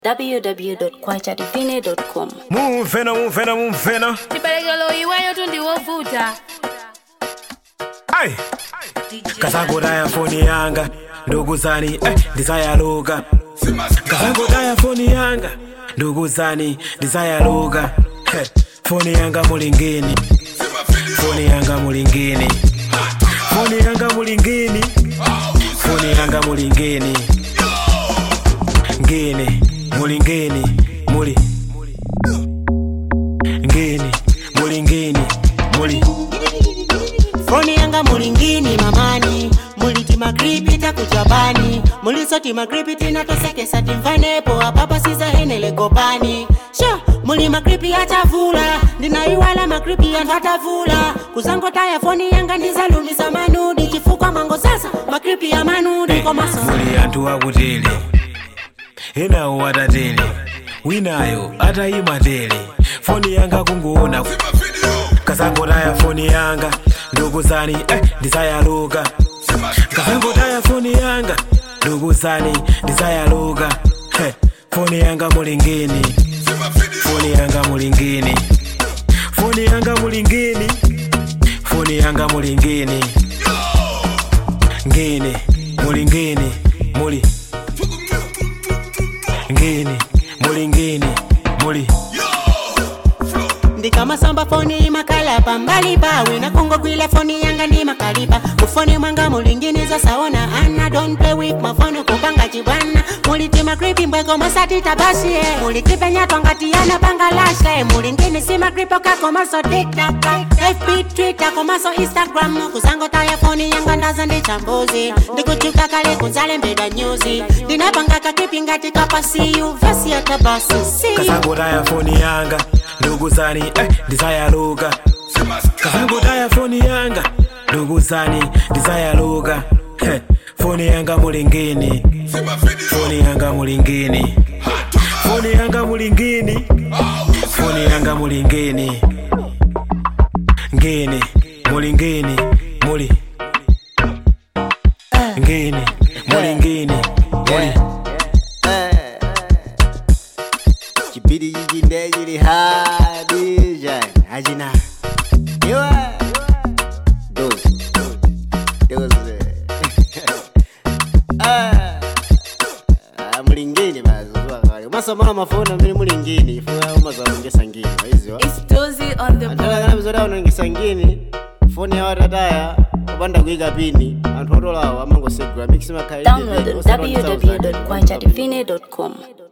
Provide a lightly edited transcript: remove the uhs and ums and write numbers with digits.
www.kwachadivine.com. Mumvena Tibalekelo iweyo tundiwovuta. Ai Kazangodaya foni yanga ndugu zani ndizayaluka. Kazangodaya foni yanga ndugu zani ndizayaluka. Foni yanga mulingini. Foni yanga mulingini. Foni yanga mulingini. Foni yanga mulingini. Ngini mulingini muli. Ngini mulingini muli. Foni yanga mulingini mamani. Muliti magripi takujabani. Mulisoti magripi tina tosekesa timvanepo. Apapa siza henele kopani. Sha muli magripi atavula. Ndinaiwala magripi atavula. Kuzangotaya foni yanga ndizalumisa manudi. Chifukwa mango sasa magripi ya manudi komasa. Muli antu wakutele ena watatele winayo atayimatele. Foni yanga kunguona Kazangodaya foni yanga ndugu zani ndizayaluka. Kazangodaya foni yanga ndugu zani ndizayaluka. Foni yanga mulingini. Foni yanga mulingini. Foni yanga mulingini. Foni yanga mulingini. Ngini mulingini muli. Ngini mulingini muli. Ndikama samba foni makalapa mbali bawe na kongo gwila foni yanga ndi makalipa. Mufoni mwanga mulingini za saona ana don't play with my phone kupanga chibwana. Mulitima creepy mbweko masati tabashi mulikipe nyato ngati yana panga lashe. Mulingini sima creepo kako maso TikTok FB Twitter komaso Instagram. Kuzangotaya foni yanga ndaza ndi chambozi. Ndikuchuka kale kunzale mbeda nyuzi. Dinapanga kakipi ngati kapa see you vasi ya tabasi. Kazangodaya foni yanga ndugu zani ndizayaluka. Kazangodaya foni yanga ndugu zani ndizayaluka. Foni yanga mulingini. Foni yanga mulingini. Foni yanga mulingini. Foni yanga mulingini. Ngini mulingini muli. Ngini mulingini muli. Chipidi jijinde jiri hadi jan ajina Ewa Doze mulingini mazuzwa kare Masama mafona mili mulingini Ifuwa umaza ungesa ngini Waizwa It's Dozy on the Antala gana mzoda unangesa ngini Foni ya watataya Ubanda kuiga pini Antoto lawa amango segura Mixima kaide Download www.kwachadivine.com.